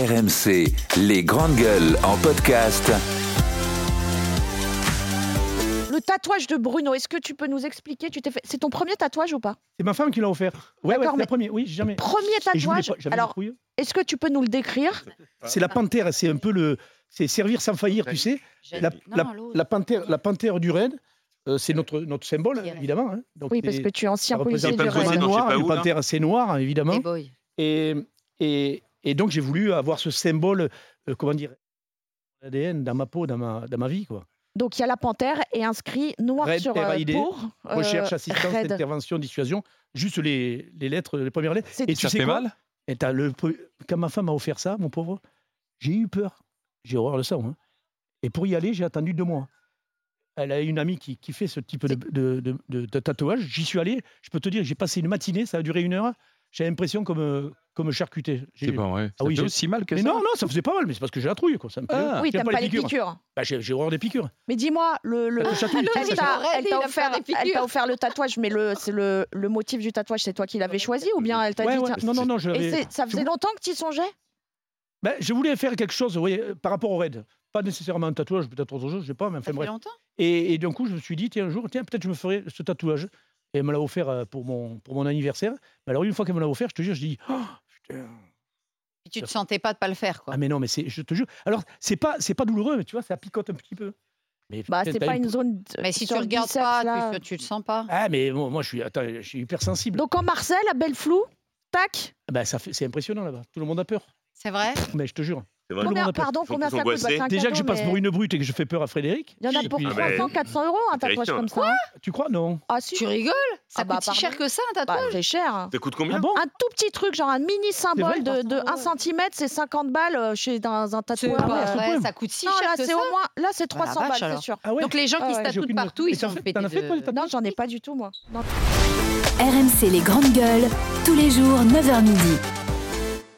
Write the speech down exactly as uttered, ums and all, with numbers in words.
R M C, les grandes gueules en podcast. Le tatouage de Bruno, est-ce que tu peux nous expliquer tu t'es fait... C'est ton premier tatouage ou pas? C'est ma femme qui l'a offert. Ouais, ouais, c'est mais... le premier. Oui, jamais. Premier tatouage. Pas, Alors, est-ce que tu peux nous le décrire? C'est la panthère, c'est un peu le... C'est servir sans faillir, tu sais. La, non, la, la, panthère, la panthère du raid, euh, c'est notre, notre symbole, évidemment. Hein. Donc, oui, parce que tu es ancien policier du raid. Noir, une panthère assez noire, évidemment. Et, et, et donc, j'ai voulu avoir ce symbole, euh, comment dire, A D N dans ma peau, dans ma, dans ma vie, quoi. Donc, il y a la panthère et inscrit noir Raid, sur euh, pour euh, recherche, assistance, raid. Intervention, dissuasion. Juste les, les lettres, les premières lettres. Et tu sais quoi mal et t'as le, quand ma femme m'a offert ça, mon pauvre, j'ai eu peur. J'ai horreur de ça. Hein. Et pour y aller, j'ai attendu deux mois. Elle a une amie qui, qui fait ce type de, de, de, de, de tatouage. J'y suis allé. Je peux te dire, j'ai passé une matinée. Ça a duré une heure. J'ai l'impression comme comme charcuté. C'est pas vrai. Ah oui, j'ai aussi mal que mais ça. Non, non, ça faisait pas mal, mais c'est parce que j'ai la trouille, quoi. Ça me ah. Oui, t'aimes pas, pas les piqûres. piqûres. Bah, j'ai, j'ai horreur des piqûres. Mais dis-moi, le, le... Bah, chatouille, elle, t'a, elle, t'a offert, elle t'a offert le tatouage, mais le, c'est le, le motif du tatouage, c'est toi qui l'avais choisi ou bien elle t'a ouais, dit ouais. Non, non, non. Je Et ça faisait longtemps que tu y songeais? Ben, je voulais faire quelque chose, oui, par rapport au raid. Pas nécessairement un tatouage, peut-être autre chose, je sais pas, mais enfin ça bref. fait longtemps et, et d'un coup, je me suis dit, tiens, un jour, tiens, peut-être je me ferai ce tatouage. Et elle me l'a offert pour mon, pour mon anniversaire. Mais alors, une fois qu'elle me l'a offert, je te jure, je dis, oh, putain. Et tu te sentais pas de pas le faire, quoi. Ah, mais non, mais c'est, je te jure. Alors, c'est pas, c'est pas douloureux, mais tu vois, ça picote un petit peu. Mais bah, c'est pas une zone. Mais si tu regardes pas, tu, tu le sens pas. Ah, mais moi, moi je suis, attends, je suis hyper sensible. Donc, en Marseille, à Belleflou, tac. Ah bah, ça fait, c'est impressionnant là-bas. Tout le monde a peur. C'est vrai? Mais je te jure. Combien, pardon, combien ça coûte? bah, Déjà que je passe mais... pour une brute et que je fais peur à Frédéric. Il y en a pour trois cents, quatre cents euros un tatouage comme ça. Tu crois? Non. Ah, si. Tu rigoles? Ça ah bah, coûte si cher que ça, un tatouage? Bah, c'est cher. Ça coûte combien? Ah bon? Un tout petit truc, genre un mini symbole de, de un centimètre, c'est cinquante balles chez dans un tatouage. Ah ouais, ça coûte si non, cher là, que c'est ça. Au moins, là, c'est trois cents balles, c'est sûr. Ah ouais. Donc les gens qui se tatouent partout, ils sont pétés de... Non, j'en ai pas du tout, moi. R M C, les grandes gueules, tous les jours, neuf heures midi.